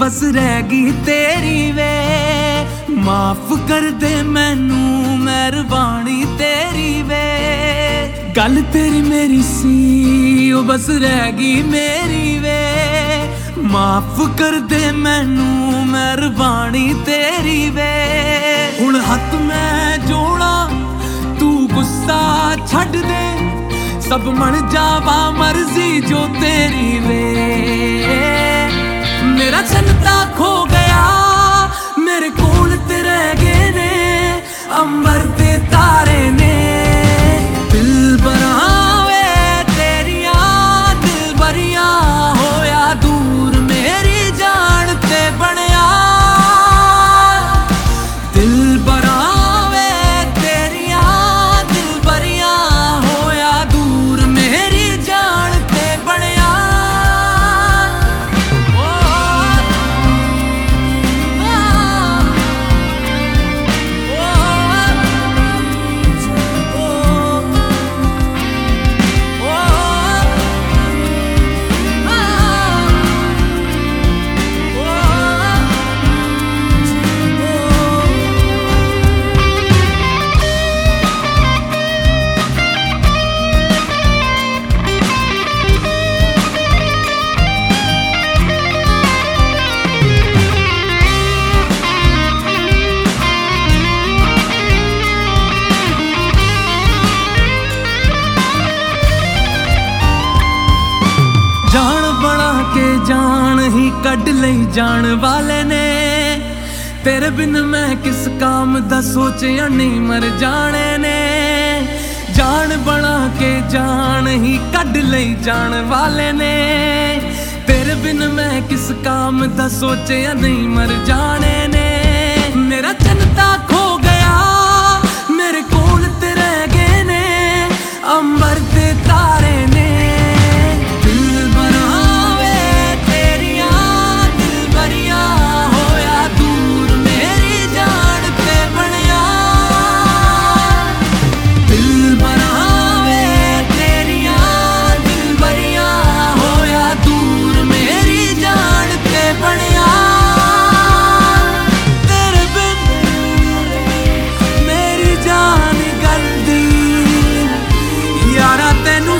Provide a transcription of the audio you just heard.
बस रहेगी तेरी वे। माफ कर दे मैनू मेहरबानी तेरी वे। गल तेरी मेरी सी ओ बस रहेगी मेरी वे। माफ कर दे मैनू मेहरबानी तेरी वे। हुण हथ मैं जोड़ा तू गुस्सा छड्ड दे। सब मन जावा मर्जी जो तेरी वे। मेरा चन्नता खो गया मेरे कोल ते रह गए ने अंबर ते तारे ने। दिल बनावे तेरिया दिल बरिया होया दूर मेरी जान ते बनया। दिल बनावे तेरिया दिल बरिया होया दूर मेरी जान ते बनया। जान बना के जान ही कढ़ लई जान वाले ने। तेरे बिन मैं किस काम दा सोचिया नहीं मर जाने ने। जान बना के जान ही कढ़ लई जान वाले ने। तेरे बिन मैं किस काम दा सोचिया नहीं मर जाने ने। मेरा चन्नता खो गया मेरे कोल ते रह गए ने अंबर ते तारे ने। तेनू